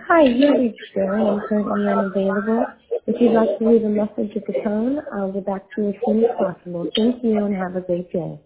Hi, you reached Sarah. I'm currently unavailable. If you'd like to leave a message at the tone, I'll get back to you as soon as possible. Thank you and have a great day.